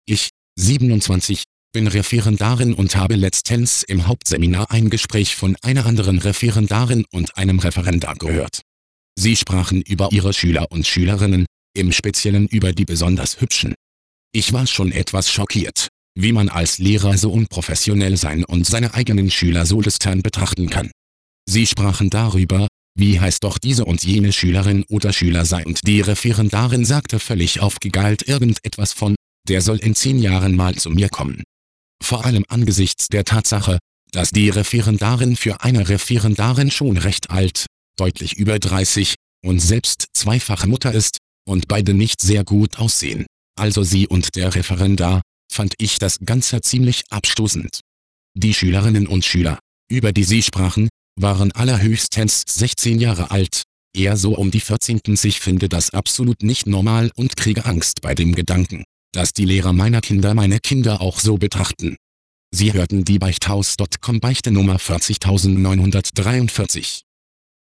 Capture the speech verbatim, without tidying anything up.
Ich, siebenundzwanzig, bin Referendarin und habe letztens im Hauptseminar ein Gespräch von einer anderen Referendarin und einem Referendar gehört. Sie sprachen über ihre Schüler und Schülerinnen, im Speziellen über die besonders hübschen. Ich war schon etwas schockiert, wie man als Lehrer so unprofessionell sein und seine eigenen Schüler so lüstern betrachten kann. Sie sprachen darüber, wie heiß doch diese und jene Schülerin oder Schüler sei, und die Referendarin sagte völlig aufgegeilt irgendetwas von, der soll in zehn Jahren mal zu mir kommen. Vor allem angesichts der Tatsache, dass die Referendarin für eine Referendarin schon recht alt, deutlich über dreißig, und selbst zweifache Mutter ist, und beide nicht sehr gut aussehen, also sie und der Referendar, fand ich das Ganze ziemlich abstoßend. Die Schülerinnen und Schüler, über die sie sprachen, waren allerhöchstens sechzehn Jahre alt, eher so um die vierzehn. Ich finde das absolut nicht normal und kriege Angst bei dem Gedanken, dass die Lehrer meiner Kinder meine Kinder auch so betrachten. Sie hörten die Beichthaus Punkt com Beichte Nummer vierzigtausendneunhundertdreiundvierzig.